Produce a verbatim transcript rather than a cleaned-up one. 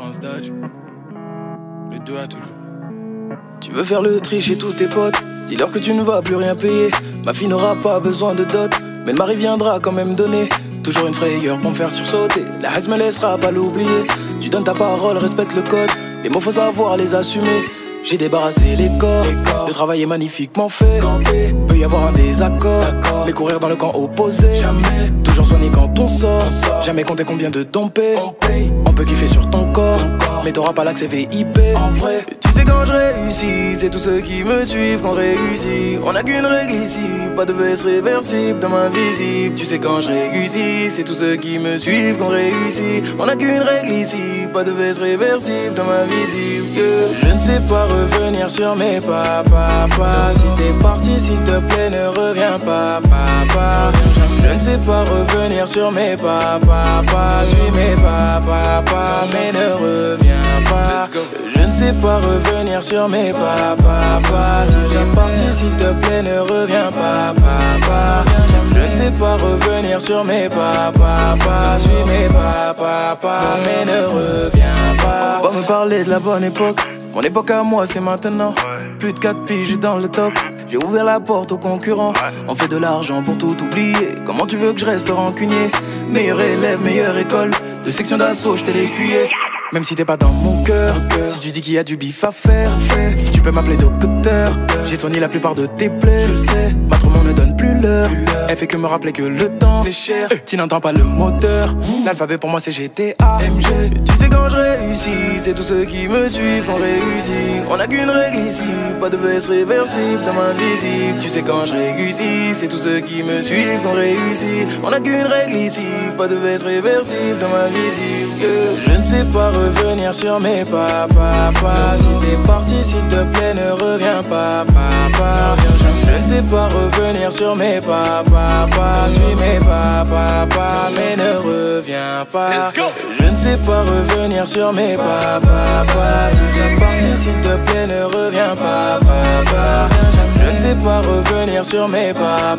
Prince Dodge. Le deux A toujours. Tu veux faire le tri chez tous tes potes, dis-leur que tu ne vas plus rien payer. Ma fille n'aura pas besoin de dot, mais le mari viendra quand même donner. Toujours une frayeur pour me faire sursauter, la haine me laissera pas l'oublier. Tu donnes ta parole, respecte le code, les mots faut savoir les assumer. J'ai débarrassé les corps, les corps. Le travail est magnifiquement fait. Campé. Peut y avoir un désaccord, d'accord. Mais courir dans le camp opposé, jamais. Toujours soigné quand on sort, on sort. Jamais compter combien de ton paye. On paye. On peut kiffer sur ton corps, ton corps. Mais t'auras pas l'accès V I P. En vrai, tu sais quand je réussis, c'est tous ceux qui me suivent qu'on réussit. On a qu'une règle ici, pas de veste réversible dans ma visible. Tu sais quand je réussis, c'est tous ceux qui me suivent qu'on réussit. On a qu'une règle ici, pas de veste réversible dans ma visible. Que je ne sais pas revenir sur mes pas, papa. Si t'es parti, s'il te plaît, ne reviens pas, papa. Je ne sais pas revenir sur mes pas, papa. Suis mes pas, papa, mais ne reviens pas. Je ne sais pas revenir sur mes pas, papa. Si t'es parti, s'il te plaît, ne reviens pas, papa. Je ne sais pas revenir sur mes pas, papa. Suis mes pas, papa, mais ne reviens pas. On va me parler de la bonne époque. Mon époque à moi c'est maintenant. Plus de quatre piges dans le top. J'ai ouvert la porte aux concurrents. On fait de l'argent pour tout oublier. Comment tu veux que je reste rancunier? Meilleur élève, meilleure école. De section d'assaut, j't'ai l'écuyer. Même si t'es pas dans mon cœur, si tu dis qu'il y a du bif à faire, tu peux m'appeler docteur. J'ai soigné la plupart de tes plaies, je le sais. Ma trop ne donne plus l'heure. Elle fait que me rappeler que le temps c'est cher. Tu n'entends pas le moteur. L'alphabet pour moi c'est G T A M G. Tu sais quand je réussis, c'est tous ceux qui me suivent qu'on réussit. On a qu'une règle ici, pas de veste réversible dans ma visible. Tu sais quand je réussis, c'est tous ceux qui me suivent qu'on réussit. On a qu'une règle ici, pas de veste réversible dans ma visible. Je ne sais pas revenir sur mes pas, papa. Si t'es parti, s'il te plaît, ne reviens pas, papa. Je ne sais pas revenir sur mes pas, papa. Suis mes pas, papa, mais ne reviens pas. Je ne sais pas revenir sur mes pas, papa. Si t'es parti, s'il te plaît, ne reviens pas, papa. Je ne sais pas revenir sur mes pas,